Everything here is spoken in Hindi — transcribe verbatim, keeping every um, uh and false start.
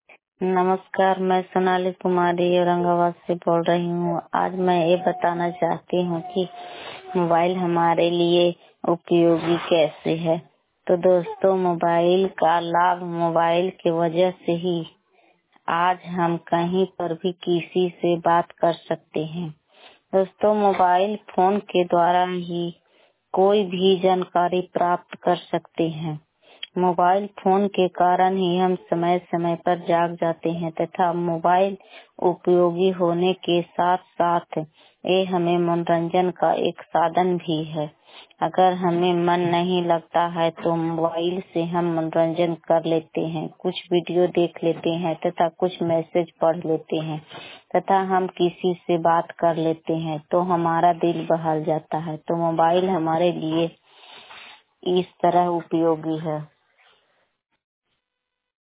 नमस्कार, मैं सोनाली कुमारी औरंगाबाद से बोल रही हूँ। आज मैं ये बताना चाहती हूँ कि मोबाइल हमारे लिए उपयोगी कैसे है। तो दोस्तों, मोबाइल का लाभ मोबाइल की वजह से ही आज हम कहीं पर भी किसी से बात कर सकते हैं। दोस्तों, मोबाइल फोन के द्वारा ही कोई भी जानकारी प्राप्त कर सकते हैं। मोबाइल फोन के कारण ही हम समय समय पर जाग जाते हैं तथा मोबाइल उपयोगी होने के साथ साथ ये हमें मनोरंजन का एक साधन भी है। अगर हमें मन नहीं लगता है तो मोबाइल से हम मनोरंजन कर लेते हैं, कुछ वीडियो देख लेते हैं तथा कुछ मैसेज पढ़ लेते हैं तथा हम किसी से बात कर लेते हैं तो हमारा दिल बहल जाता है। तो मोबाइल हमारे लिए इस तरह उपयोगी है।